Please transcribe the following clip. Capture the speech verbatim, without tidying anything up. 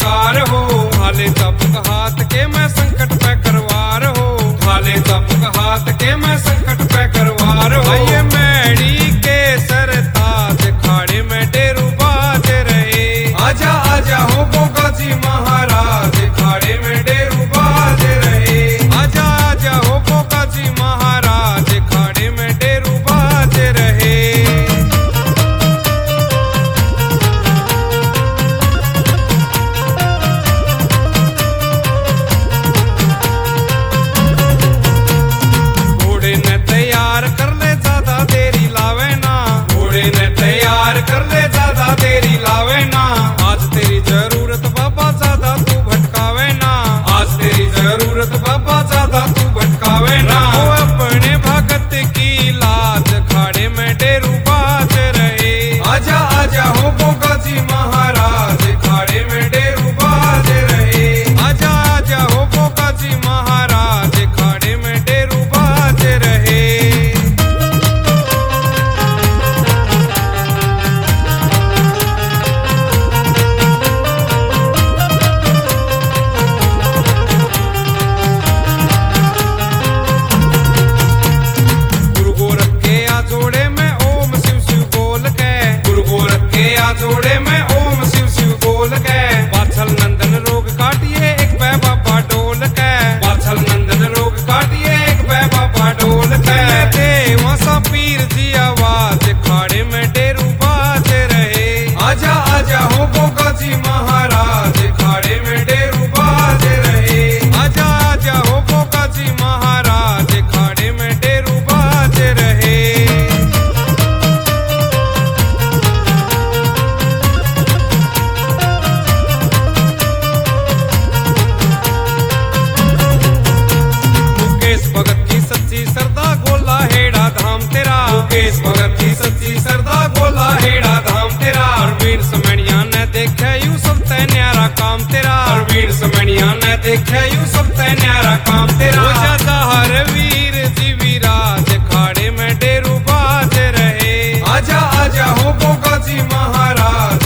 चमत्कार हो। भाले चपक हाथ के मैं संकट पे करवार हो। भाले चपक हाथ के मैं संकट पे करवार हो। ये मैड़ी के सरताज खाड़े में डेरू बाज रहे। आजा आजा हो गोगा जी महाराज खाड़े में डेरू बाज रहे। आजा आजा हो गोगा जी महाराज खाड़े में डेरू बाज रहे। घोड़े ने तैयार कर ले ज्यादा देरी लावे ना। घोड़े ने तैयार कर ले ज्यादा देरी लावे ना। आज तेरी जरूरत बाबा ज्यादा तू भटकावे ना। आज तेरी जरूरत बाबा ज्यादा तू भटकावे ना। हो अपने भगत की लाज खाड़े में डेरू बाज रहे। आजा आजा हो गोगा जी महाराज खाड़े में डेरू बाज रहे। आजा आजा हो गोगा जी महाराज खाड़े में डेरू बाज रहे। गुरु गोरख के आ जोड़े में ओम शिव शिव बोल के। गुरु गोरख के आ जोड़े में ओम शिव शिव बोल के। वात्सल नंदन रोग काटिए एक पै बाबा डोल के। वात्सल नंदन रोग काटिए एक पै बाबा डोल के। देवा सा पीर जी आवाज खाड़े में डेरू बाज रहे। आजा आजा हो गोगा जी महाराज खाड़े में डेरू बाज रहे। आजा आजा हो गोगा जी महाराज खाड़े में डेरू बाज रहे। मुकेश भगत की सच्ची सरदा गोला हेड़ा धाम तेरा। मुकेश भगत की सच्ची सरदा गोला हेड़ा धाम तेरा। हरवीर समणिया ने देखा यू सब तै न्यारा काम तेरा। हरवीर समणिया ने देखा यू सब तै न्यारा काम तेरा। हो जाता हरवीर जी विराज खाड़े में डेरू बाज रहे। आजा आजा हो गोगा जी महाराज